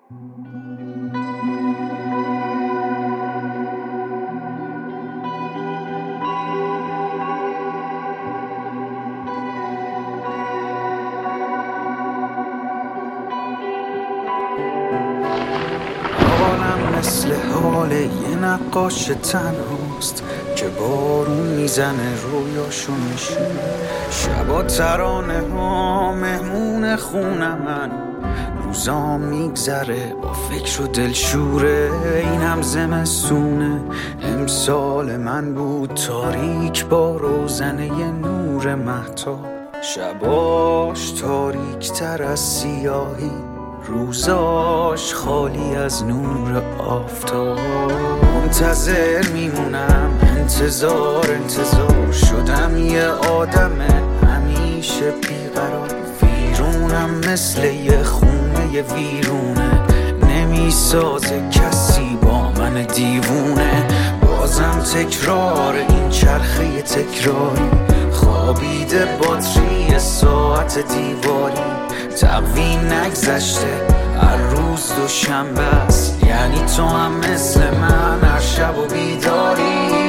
حالم مثل حال یه نقاش تنهاست که بارون میزنه رویاشو میشونه. شبا ترانه ها مهمون خونه من، روزا میگذره با فکر و دلشوره. اینم زمستونه، امسال من بود تاریک با روزنه نور مهتاب. شباش تاریک تر از سیاهی، روزاش خالی از نور آفتاب. منتظر میمونم، انتظار شدم یه آدم همیشه بیقرار. ویرونم مثل یه خونه ویرونه، نمیسازه کسی با من دیوونه. بازم تکرار این چرخه تکراری، خوابیده باتری ساعت دیواری. تقویم نگذشته، هر روز دوشنبه است، یعنی تو هم مثل من هر شب و بیداری.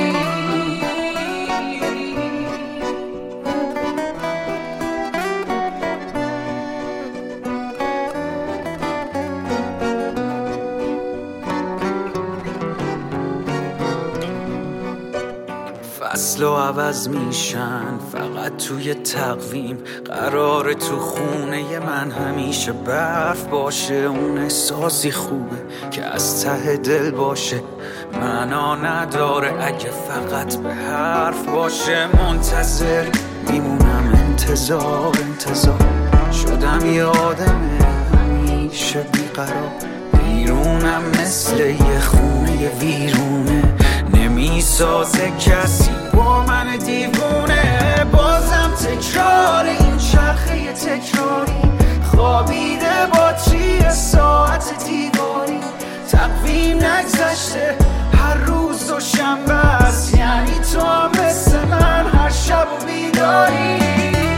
فصلو عوض میشن فقط توی تقویم، قراره تو خونه من همیشه برف باشه. اون احساسی خوبه که از ته دل باشه، معنا نداره اگه فقط به حرف باشه. منتظر میمونم، انتظار شدم یه آدم همیشه بیقرار. بیرونم مثل یه خونه ویرونه، نمیسازه کسی با من دیوونه. بازم تکرار این چرخه تکراری، خوابیده باتری ساعت دیواری. تقویم نگذشته، هر روز دوشنبه است، یعنی تو هم مثل من هر شب و بیداری.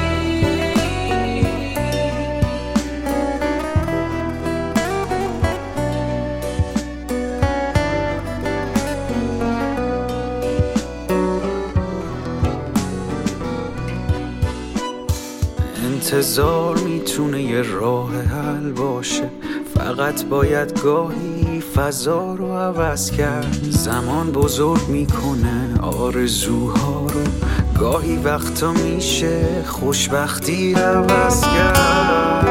انتظار میتونه یه راه حل باشه، فقط باید گاهی فضا رو عوض کرد. زمان بزرگ میکنه آرزوها رو، گاهی وقتا میشه خوشبختی عوض کرد.